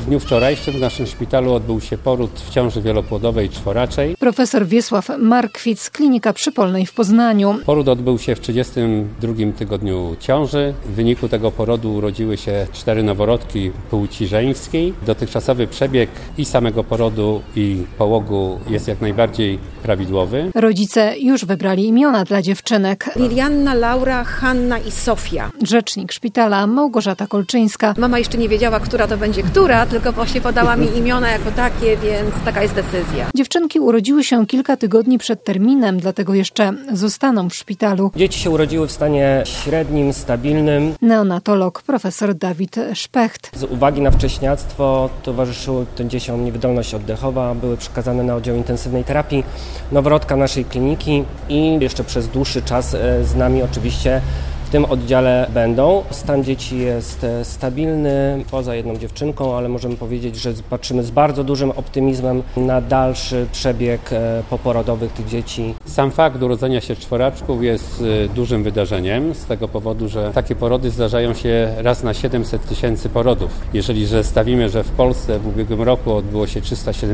W dniu wczorajszym w naszym szpitalu odbył się poród w ciąży wielopłodowej czworaczej. Profesor Wiesław Markwicz, Klinika Przypolnej w Poznaniu. Poród odbył się w 32 tygodniu ciąży. W wyniku tego porodu urodziły się 4 noworodki płci żeńskiej. Dotychczasowy przebieg i samego porodu, i połogu jest jak najbardziej prawidłowy. Rodzice już wybrali imiona dla dziewczynek. Lilianna, Laura, Hanna i Sofia. Rzecznik szpitala Małgorzata Kolczyńska. Mama jeszcze nie wiedziała, która to będzie która, tylko właśnie podała mi imiona jako takie, więc taka jest decyzja. Dziewczynki urodziły się kilka tygodni przed terminem, dlatego jeszcze zostaną w szpitalu. Dzieci się urodziły w stanie średnim, stabilnym. Neonatolog profesor Dawid Szpecht. Z uwagi na wcześniactwo towarzyszyło tym dzieciom niewydolność oddechowa, były przekazane na oddział intensywnej terapii noworodka naszej kliniki i jeszcze przez dłuższy czas z nami oczywiście w tym oddziale będą. Stan dzieci jest stabilny, poza jedną dziewczynką, ale możemy powiedzieć, że patrzymy z bardzo dużym optymizmem na dalszy przebieg poporodowych tych dzieci. Sam fakt urodzenia się czworaczków jest dużym wydarzeniem z tego powodu, że takie porody zdarzają się raz na 700 tysięcy porodów. Jeżeli zestawimy, że w Polsce w ubiegłym roku odbyło się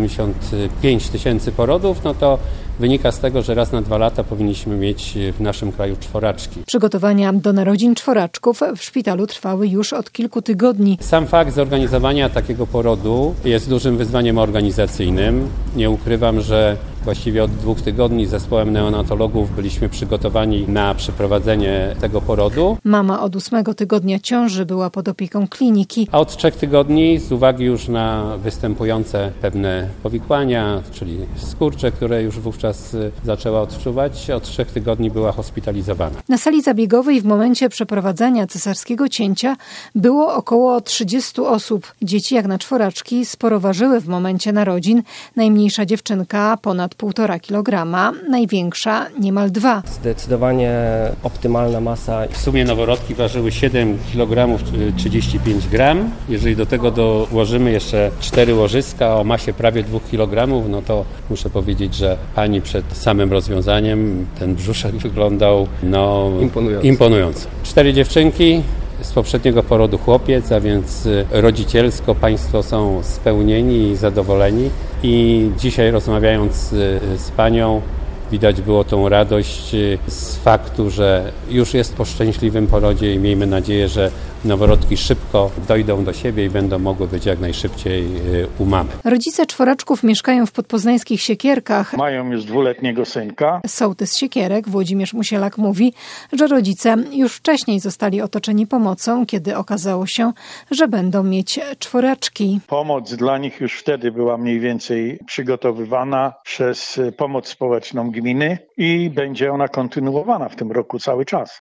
375 tysięcy porodów, no to wynika z tego, że raz na 2 lata powinniśmy mieć w naszym kraju czworaczki. Przygotowania do narodzin czworaczków w szpitalu trwały już od kilku tygodni. Sam fakt zorganizowania takiego porodu jest dużym wyzwaniem organizacyjnym. Nie ukrywam, że właściwie od 2 tygodni z zespołem neonatologów byliśmy przygotowani na przeprowadzenie tego porodu. Mama od 8 tygodnia ciąży była pod opieką kliniki. A od 3 tygodni z uwagi już na występujące pewne powikłania, czyli skurcze, które już wówczas zaczęła odczuwać, od 3 tygodni była hospitalizowana. Na sali zabiegowej w momencie przeprowadzania cesarskiego cięcia było około 30 osób. Dzieci jak na czworaczki sporo ważyły w momencie narodzin. Najmniejsza dziewczynka ponad 1,5 kg, największa niemal 2. Zdecydowanie optymalna masa. W sumie noworodki ważyły 7 kg 35 g. Jeżeli do tego dołożymy jeszcze 4 łożyska o masie prawie 2 kg, no to muszę powiedzieć, że pani przed samym rozwiązaniem ten brzuszek wyglądał imponująco. 4 dziewczynki. Z poprzedniego porodu chłopiec, a więc rodzicielsko państwo są spełnieni i zadowoleni. I dzisiaj rozmawiając z panią, widać było tą radość z faktu, że już jest po szczęśliwym porodzie i miejmy nadzieję, że noworodki szybko dojdą do siebie i będą mogły być jak najszybciej u mamy. Rodzice czworaczków mieszkają w podpoznańskich Siekierkach. Mają już 2-letniego synka. Sołtys Siekierek, Włodzimierz Musielak, mówi, że rodzice już wcześniej zostali otoczeni pomocą, kiedy okazało się, że będą mieć czworaczki. Pomoc dla nich już wtedy była mniej więcej przygotowywana przez pomoc społeczną gminy i będzie ona kontynuowana w tym roku cały czas.